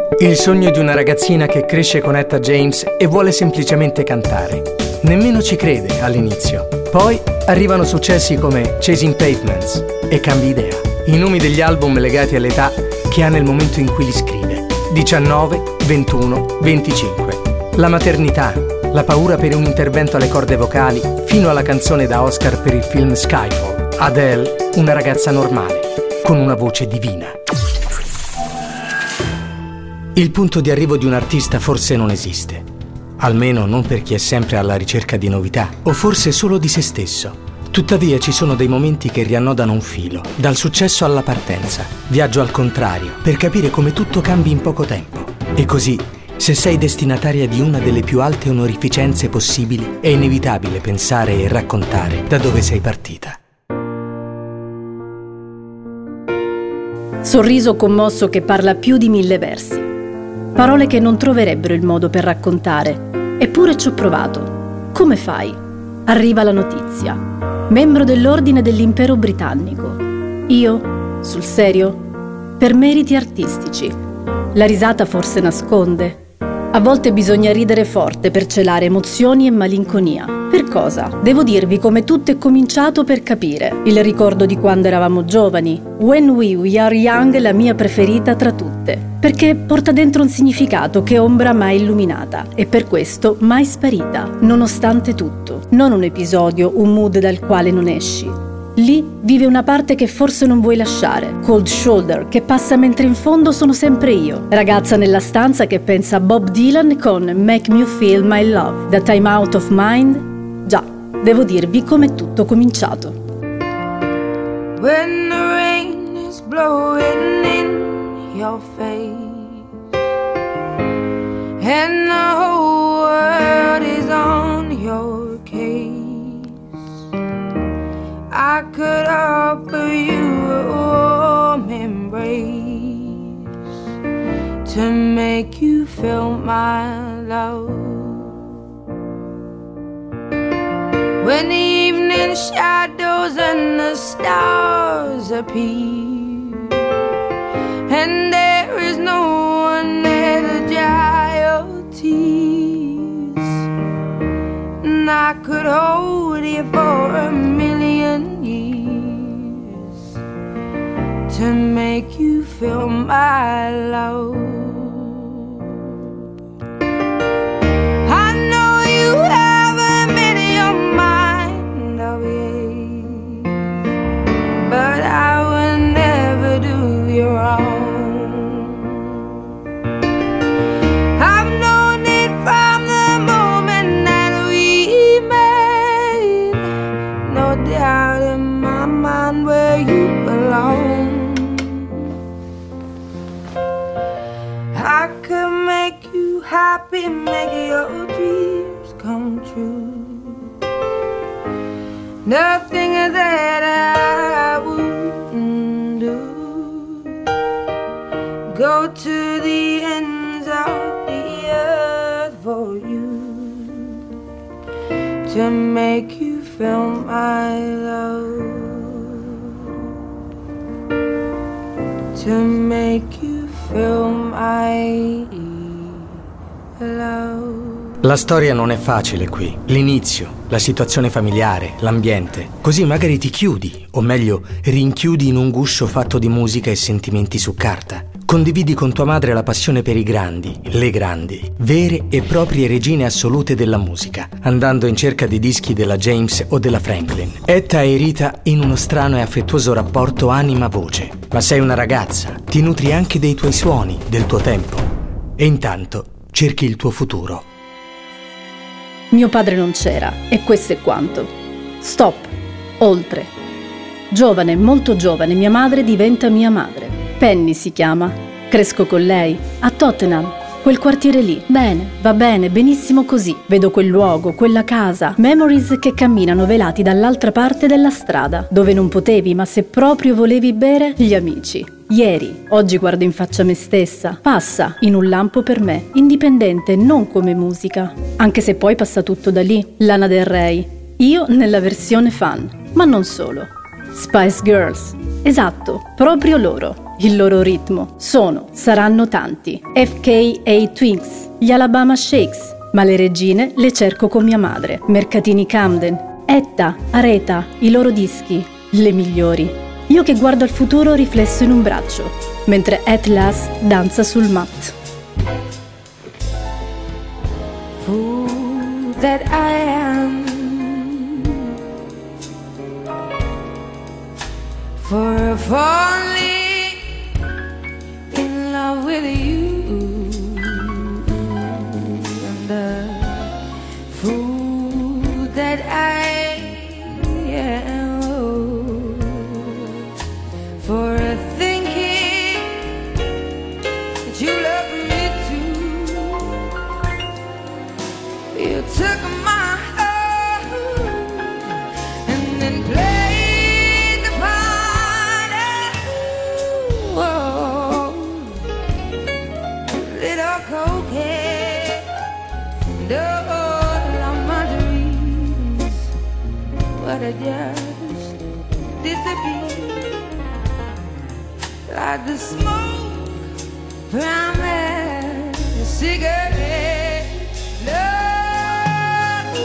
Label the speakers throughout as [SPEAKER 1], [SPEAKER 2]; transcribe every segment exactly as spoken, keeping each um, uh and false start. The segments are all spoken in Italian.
[SPEAKER 1] Il sogno di una ragazzina che cresce con Etta James e vuole semplicemente cantare. Nemmeno ci crede all'inizio. Poi arrivano successi come Chasing Pavements e Cambi idea. I nomi degli album legati all'età che ha nel momento in cui li scrive. diciannove, ventuno, venticinque. La maternità, la paura per un intervento alle corde vocali, fino alla canzone da Oscar per il film Skyfall. Adele, una ragazza normale, con una voce divina. Il punto di arrivo di un artista forse non esiste, almeno non per chi è sempre alla ricerca di novità, o forse solo di se stesso. Tuttavia ci sono dei momenti che riannodano un filo, dal successo alla partenza, viaggio al contrario, per capire come tutto cambi in poco tempo. E così, se sei destinataria di una delle più alte onorificenze possibili, è inevitabile pensare e raccontare da dove sei partita.
[SPEAKER 2] Sorriso commosso che parla più di mille versi. Parole che non troverebbero il modo per raccontare. Eppure ci ho provato. Come fai? Arriva la notizia. Membro dell'Ordine dell'Impero Britannico. Io? Sul serio? Per meriti artistici. La risata forse nasconde. A volte bisogna ridere forte per celare emozioni e malinconia. Per cosa? Devo dirvi come tutto è cominciato per capire. Il ricordo di quando eravamo giovani. When We, We Are Young è la mia preferita tra tutte. Perché porta dentro un significato che ombra mai illuminata. E per questo mai sparita. Nonostante tutto. Non un episodio, un mood dal quale non esci. Lì vive una parte che forse non vuoi lasciare. Cold Shoulder, che passa mentre in fondo sono sempre io. Ragazza nella stanza che pensa a Bob Dylan con Make Me Feel My Love. Da Time Out of Mind. Già, devo dirvi com'è tutto cominciato.
[SPEAKER 3] When the rain is blowing in your face and the whole world is on your case, I could offer you a warm embrace to make you feel my love. When the evening shadows and the stars appear and there is no one there to dry your tears, and I could hold you for a million years to make you feel my love. I know you haven't made your mind up yet, but I will never do you wrong. I've known it from the moment that we met, no doubt in my mind where you belong. I could make you happy, make your dreams come true. Nothing that I wouldn't do. Go to the ends of the earth for you, to make you feel my love, to make you feel my love.
[SPEAKER 1] La storia non è facile qui. L'inizio, la situazione familiare, l'ambiente. Così magari ti chiudi, o meglio, rinchiudi in un guscio fatto di musica e sentimenti su carta. Condividi con tua madre la passione per i grandi, le grandi, vere e proprie regine assolute della musica, andando in cerca di dischi della James o della Franklin. Etta e Rita in uno strano e affettuoso rapporto anima-voce. Ma sei una ragazza, ti nutri anche dei tuoi suoni, del tuo tempo. E intanto cerchi il tuo futuro.
[SPEAKER 2] Mio padre non c'era, e questo è quanto. Stop. Oltre. Giovane, molto giovane, mia madre diventa mia madre. Penny si chiama. Cresco con lei, a Tottenham, quel quartiere lì. Bene, va bene, benissimo così. Vedo quel luogo, quella casa. Memories che camminano velati dall'altra parte della strada, dove non potevi, ma se proprio volevi bere, gli amici. Ieri, oggi guardo in faccia me stessa, passa in un lampo per me, indipendente non come musica, anche se poi passa tutto da lì. Lana Del Rey, io nella versione fan, ma non solo. Spice Girls, esatto, proprio loro. il loro ritmo. Sono, saranno tanti. F K A Twigs, gli Alabama Shakes, ma le regine le cerco con mia madre. Mercatini Camden, Etta, Aretha, i loro dischi, le migliori. Io che guardo al futuro riflesso in un braccio, mentre At Last danza sul mat.
[SPEAKER 3] Fool that I am, for falling in love with you, and the fool that I am, for thinking that you love me too. You took my heart and then played the part of, oh, little coquette. And all of my dreams, what I just disappeared, like the smoke from a cigarette. Love,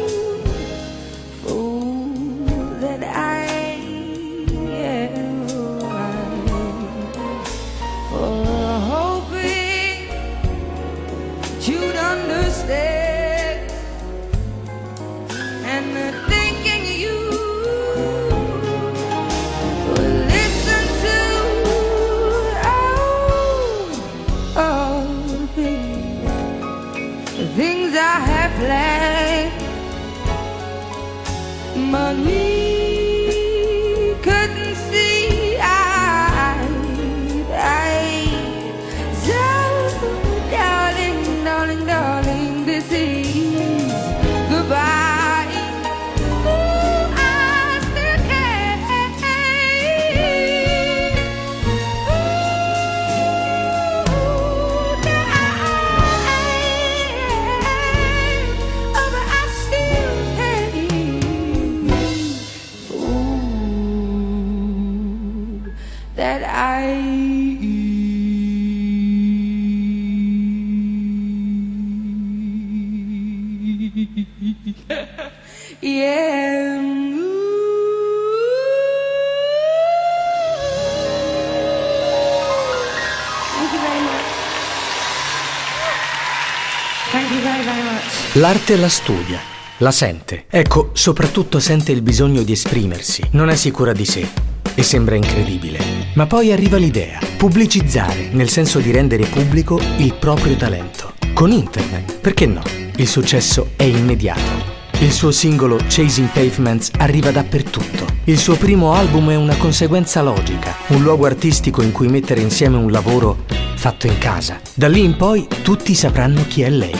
[SPEAKER 3] fool that I am, for hoping that you'd understand, and the thinking you would listen to. Oh, oh, baby, the things I have planned, but we couldn't see eye to eye. So, darling, darling, darling, this is goodbye. Ooh, I still care. Ooh, oh, but I still care. Ooh, that I yeah. Thank you very much. Thank you very, very much.
[SPEAKER 1] L'arte la studia, la sente. Ecco, soprattutto sente il bisogno di esprimersi. Non è sicura di sé e sembra incredibile. Ma poi arriva l'idea: pubblicizzare, nel senso di rendere pubblico il proprio talento. Con internet, perché no? Il successo è immediato. Il suo singolo Chasing Pavements arriva dappertutto. Il suo primo album è una conseguenza logica, un luogo artistico in cui mettere insieme un lavoro fatto in casa. Da lì in poi tutti sapranno chi è lei.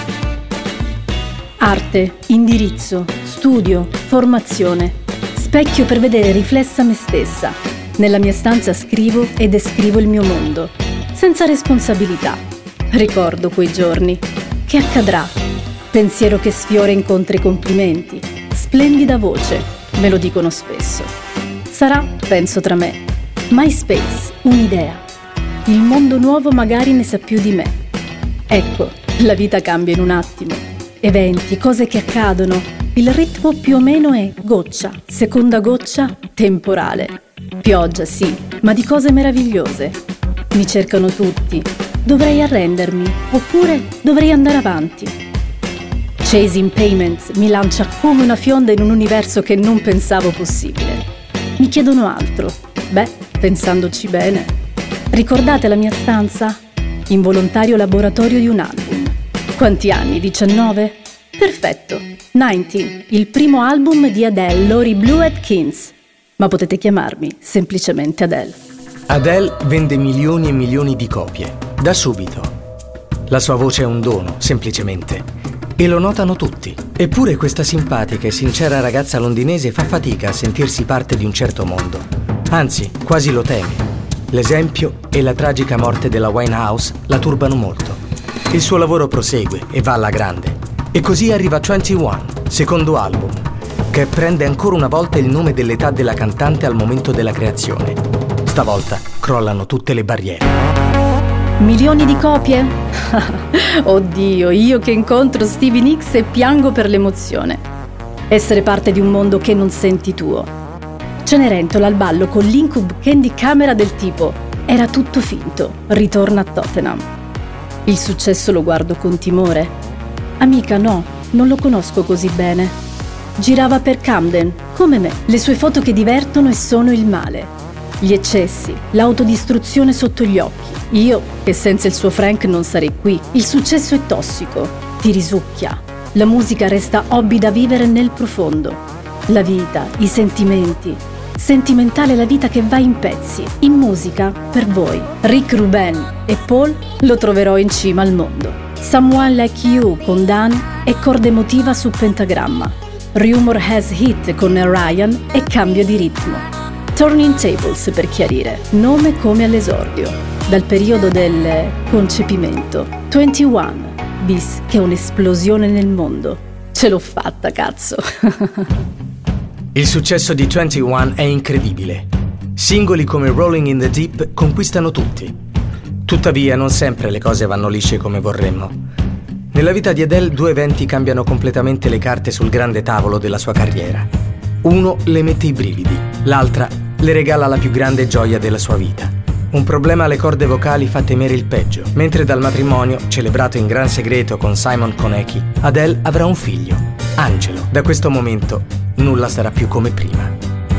[SPEAKER 2] Arte, indirizzo, studio, formazione. Specchio per vedere riflessa me stessa. Nella mia stanza scrivo e descrivo il mio mondo, senza responsabilità. Ricordo quei giorni. Che accadrà? Pensiero che sfiora incontri e complimenti. Splendida voce, me lo dicono spesso. Sarà, penso tra me, MySpace, un'idea. Il mondo nuovo magari ne sa più di me. Ecco, la vita cambia in un attimo. Eventi, cose che accadono. Il ritmo più o meno è goccia, seconda goccia, temporale. Pioggia, sì, ma di cose meravigliose. Mi cercano tutti. Dovrei arrendermi, oppure dovrei andare avanti. Chasing Pavements mi lancia come una fionda in un universo che non pensavo possibile. Mi chiedono altro. Beh, pensandoci bene. Ricordate la mia stanza? Involontario laboratorio di un album. Quanti anni? diciannove? Perfetto. diciannove, il primo album di Adele, Lori Blue Atkins. Ma potete chiamarmi semplicemente Adele.
[SPEAKER 1] Adele vende milioni e milioni di copie, da subito. La sua voce è un dono, semplicemente. E lo notano tutti. Eppure questa simpatica e sincera ragazza londinese fa fatica a sentirsi parte di un certo mondo. Anzi, quasi lo teme. L'esempio e la tragica morte della Winehouse la turbano molto. Il suo lavoro prosegue e va alla grande. E così arriva ventuno, secondo album, che prende ancora una volta il nome dell'età della cantante al momento della creazione. Stavolta crollano tutte le barriere.
[SPEAKER 2] Milioni di copie? Oddio, io che incontro Stevie Nicks e piango per l'emozione. Essere parte di un mondo che non senti tuo. Cenerentola al ballo con l'incub candy camera del tipo era tutto finto, ritorna a Tottenham. Il successo lo guardo con timore. Amica, no, non lo conosco così bene. Girava per Camden, come me. Le sue foto che divertono e sono il male. Gli eccessi, l'autodistruzione sotto gli occhi. Io, che senza il suo Frank non sarei qui. Il successo è tossico, ti risucchia. La musica resta hobby da vivere nel profondo. La vita, i sentimenti. Sentimentale la vita che va in pezzi. In musica, per voi. Rick Rubin e Paul lo troverò in cima al mondo. Someone Like You con Dan e corda emotiva su Pentagramma. Rumor Has Hit con Ryan e cambio di ritmo. Turning Tables, per chiarire, nome come all'esordio, dal periodo del concepimento. ventuno, bis che è un'esplosione nel mondo. Ce l'ho fatta, cazzo!
[SPEAKER 1] Il successo di ventuno è incredibile. Singoli come Rolling in the Deep conquistano tutti. Tuttavia, non sempre le cose vanno lisce come vorremmo. Nella vita di Adele due eventi cambiano completamente le carte sul grande tavolo della sua carriera. Uno le mette i brividi, l'altra le regala la più grande gioia della sua vita. Un problema alle corde vocali fa temere il peggio, mentre dal matrimonio, celebrato in gran segreto con Simon Konecki, Adele avrà un figlio, Angelo. Da questo momento nulla sarà più come prima.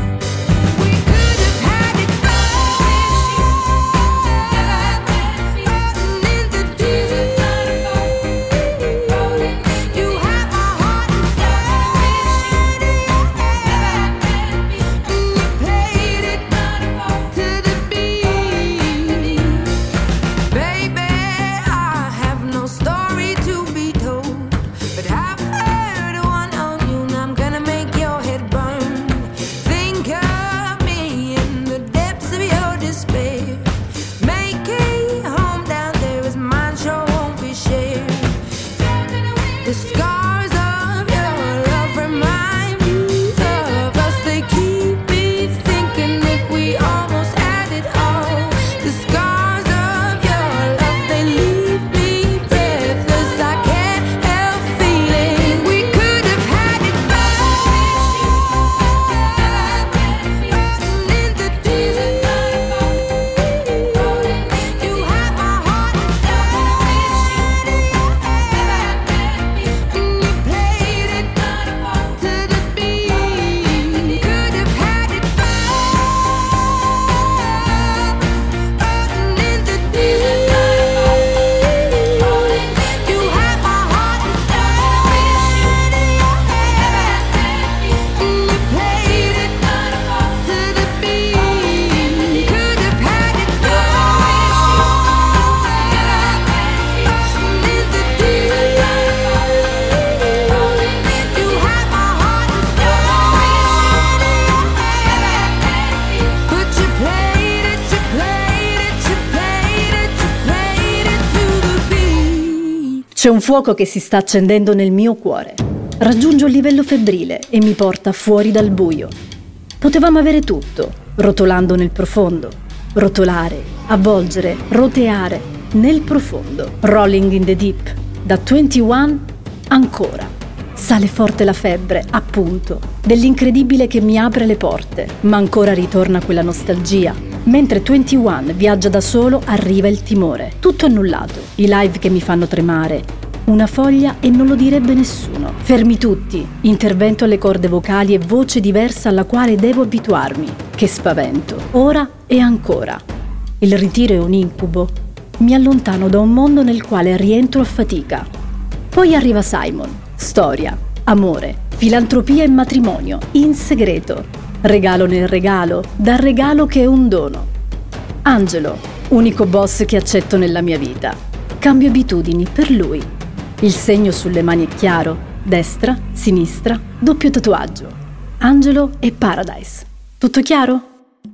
[SPEAKER 2] C'è un fuoco che si sta accendendo nel mio cuore. Raggiungo il livello febbrile e mi porta fuori dal buio. Potevamo avere tutto, rotolando nel profondo. Rotolare, avvolgere, roteare, nel profondo. Rolling in the Deep. Da ventuno ancora. Sale forte la febbre, appunto, dell'incredibile che mi apre le porte, ma ancora ritorna quella nostalgia. Mentre ventuno viaggia da solo, arriva il timore. Tutto annullato, i live che mi fanno tremare. Una foglia e non lo direbbe nessuno. Fermi tutti, intervento alle corde vocali e voce diversa alla quale devo abituarmi. Che spavento, ora e ancora. Il ritiro è un incubo. Mi allontano da un mondo nel quale rientro a fatica. Poi arriva Simon. Storia, amore, filantropia e matrimonio, in segreto. Regalo nel regalo, dal regalo che è un dono. Angelo, unico boss che accetto nella mia vita. Cambio abitudini per lui. Il segno sulle mani è chiaro, destra, sinistra, doppio tatuaggio. Angelo e Paradise. Tutto chiaro?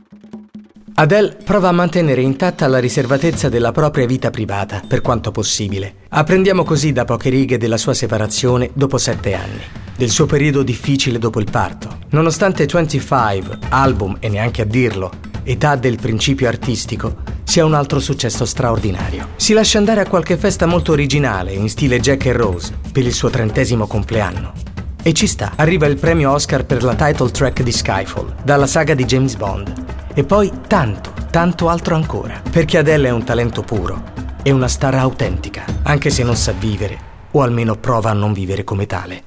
[SPEAKER 1] Adele prova a mantenere intatta la riservatezza della propria vita privata, per quanto possibile. Apprendiamo così da poche righe della sua separazione dopo sette anni, del suo periodo difficile dopo il parto. Nonostante venticinque, album e neanche a dirlo, età del principio artistico, sia un altro successo straordinario. Si lascia andare a qualche festa molto originale in stile Jack e Rose per il suo trentesimo compleanno. E ci sta, arriva il premio Oscar per la title track di Skyfall, dalla saga di James Bond. E poi tanto, tanto altro ancora, perché Adele è un talento puro, è una star autentica, anche se non sa vivere, o almeno prova a non vivere come tale.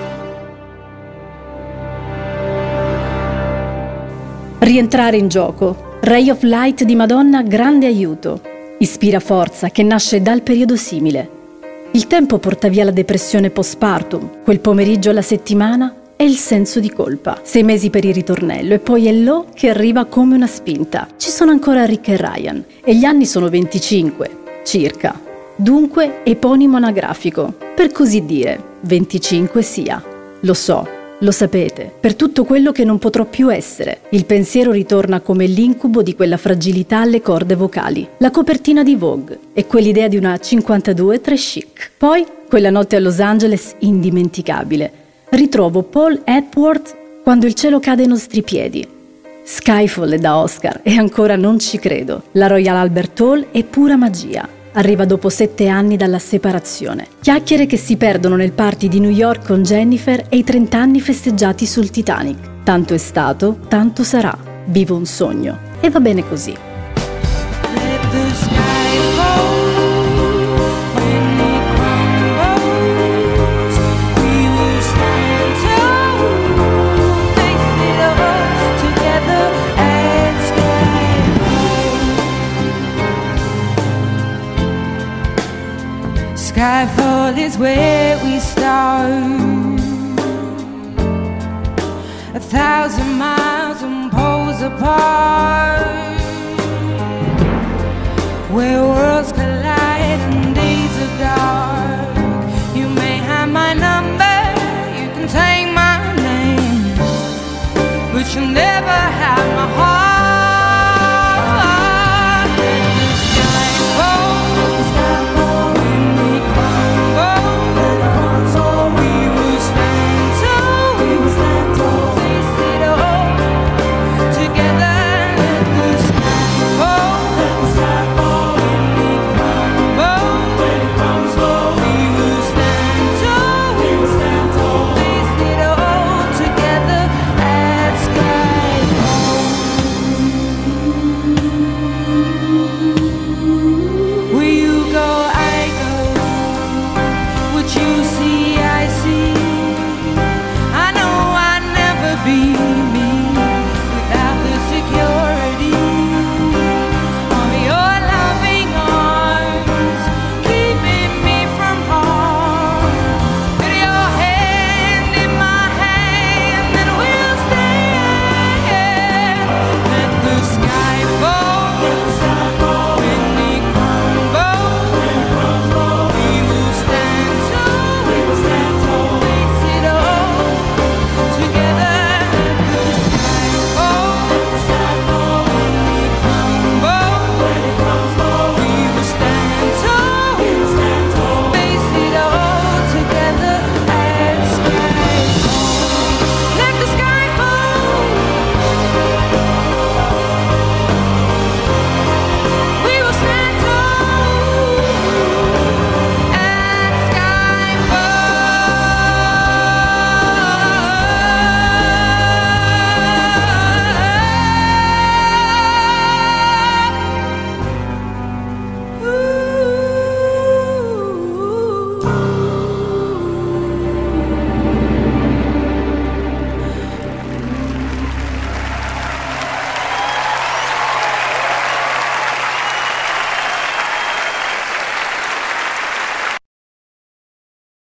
[SPEAKER 2] Rientrare in gioco. Ray of Light di Madonna, grande aiuto. Ispira forza che nasce dal periodo simile. Il tempo porta via la depressione postpartum, quel pomeriggio alla settimana e il senso di colpa. Sei mesi per il ritornello e poi Hello che arriva come una spinta. Ci sono ancora Rick e Ryan e gli anni sono venticinque, circa. Dunque eponimo anagrafico, per così dire, venticinque sia. Lo so. Lo sapete, per tutto quello che non potrò più essere. Il pensiero ritorna come l'incubo di quella fragilità alle corde vocali, la copertina di Vogue e quell'idea di una cinquantadue tre chic. Poi, quella notte a Los Angeles indimenticabile, ritrovo Paul Epworth quando il cielo cade ai nostri piedi. Skyfall è da Oscar e ancora non ci credo. La Royal Albert Hall è pura magia. Arriva dopo sette anni dalla separazione. Chiacchiere che si perdono nel party di New York con Jennifer e i trenta anni festeggiati sul Titanic. Tanto è stato, tanto sarà. Vivo un sogno. E va bene così.
[SPEAKER 3] Skyfall is where we start. A thousand miles and poles apart, where worlds